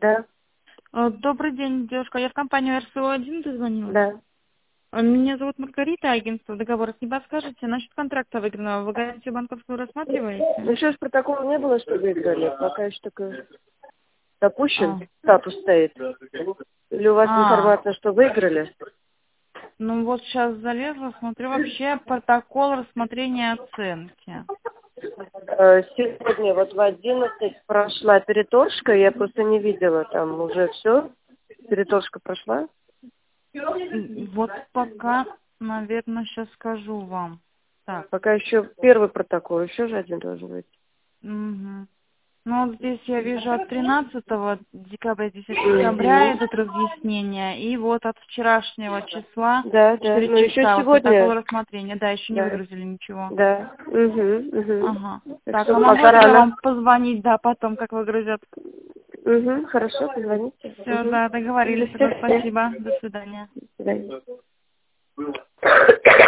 Да, Добрый день, девушка. Я в компанию РСО-1 дозвонилась. да. Меня зовут Маргарита, агентство договоров. Не подскажете насчет контракта выигранного? Вы гарантию банковскую рассматриваете? Еще ж протокола не было, что выиграли. Пока еще только А, допущен, статус стоит. Или у вас информация, что выиграли? ну вот сейчас залезла, смотрю вообще протокол рассмотрения оценки. Сегодня вот в 11 прошла переторжка, я просто не видела там уже все. Переторжка прошла. Вот пока, наверное, сейчас скажу вам. Так. Пока еще первый протокол, еще же один должен быть. Угу. Ну, вот здесь я вижу от 13 декабря, 10 декабря идут разъяснения, и вот от вчерашнего числа Да, 4 но еще часа вот протокол сегодня. рассмотрения. Да, еще не Да, выгрузили ничего. да. Угу. Ага. Так Так, что а могу пока тогда рано. вам позвонить, да, потом, как выгрузят? Угу, хорошо, позвоните. Все, да, договорились. Тогда спасибо. До свидания. До свидания.